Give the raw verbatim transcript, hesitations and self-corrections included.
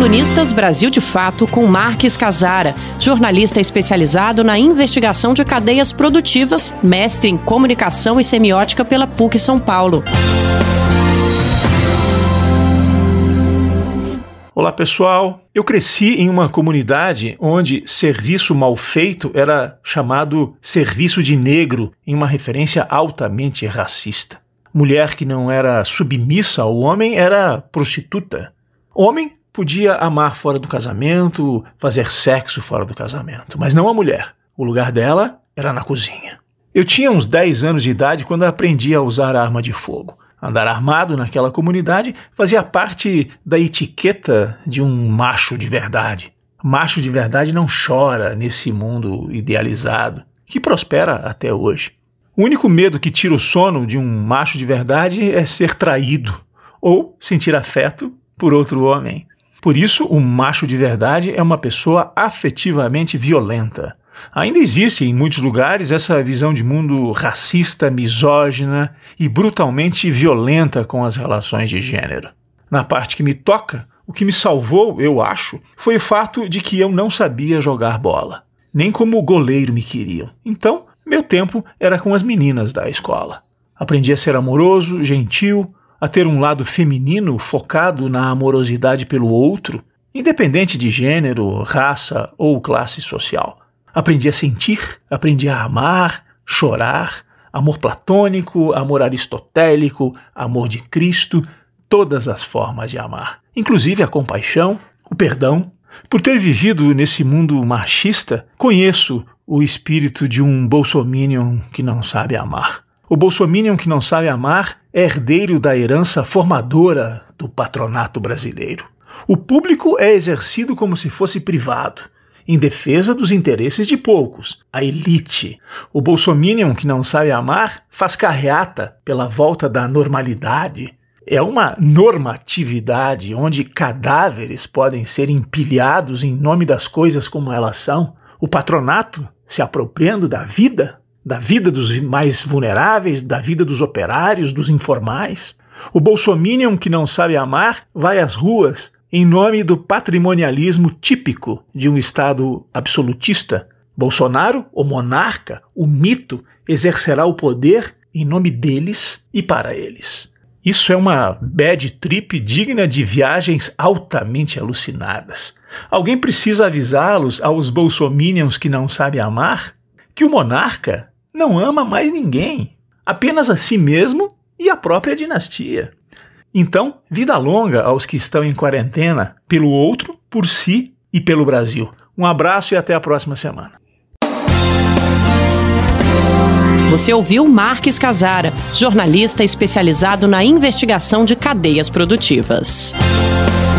Colunistas Brasil de Fato com Marques Casara, jornalista especializado na investigação de cadeias produtivas, mestre em comunicação e semiótica pela P U C São Paulo. Olá pessoal, eu cresci em uma comunidade onde serviço mal feito era chamado serviço de negro, em uma referência altamente racista. Mulher que não era submissa ao homem era prostituta. Homem podia amar fora do casamento, fazer sexo fora do casamento, mas não a mulher. O lugar dela era na cozinha. Eu tinha uns dez anos de idade quando aprendi a usar arma de fogo. Andar armado naquela comunidade fazia parte da etiqueta de um macho de verdade. Macho de verdade não chora nesse mundo idealizado, que prospera até hoje. O único medo que tira o sono de um macho de verdade é ser traído ou sentir afeto por outro homem. Por isso, o macho de verdade é uma pessoa afetivamente violenta. Ainda existe em muitos lugares essa visão de mundo racista, misógina e brutalmente violenta com as relações de gênero. Na parte que me toca, o que me salvou, eu acho, foi o fato de que eu não sabia jogar bola, nem como goleiro me queriam. Então, meu tempo era com as meninas da escola. Aprendi a ser amoroso, gentil, a ter um lado feminino focado na amorosidade pelo outro, independente de gênero, raça ou classe social. Aprendi a sentir, aprendi a amar, chorar, amor platônico, amor aristotélico, amor de Cristo, todas as formas de amar, inclusive a compaixão, o perdão. Por ter vivido nesse mundo machista, conheço o espírito de um bolsominion que não sabe amar. O bolsominion que não sabe amar é herdeiro da herança formadora do patronato brasileiro. O público é exercido como se fosse privado, em defesa dos interesses de poucos, a elite. O bolsominion que não sabe amar faz carreata pela volta da normalidade. É uma normatividade onde cadáveres podem ser empilhados em nome das coisas como elas são. O patronato se apropriando da vida, da vida dos mais vulneráveis, da vida dos operários, dos informais. O bolsominion que não sabe amar vai às ruas em nome do patrimonialismo típico de um Estado absolutista. Bolsonaro, o monarca, o mito, exercerá o poder em nome deles e para eles. Isso é uma bad trip digna de viagens altamente alucinadas. Alguém precisa avisá-los aos bolsominions que não sabem amar que o monarca não ama mais ninguém, apenas a si mesmo e a própria dinastia. Então, vida longa aos que estão em quarentena, pelo outro, por si e pelo Brasil. Um abraço e até a próxima semana. Você ouviu Marques Casara, jornalista especializado na investigação de cadeias produtivas.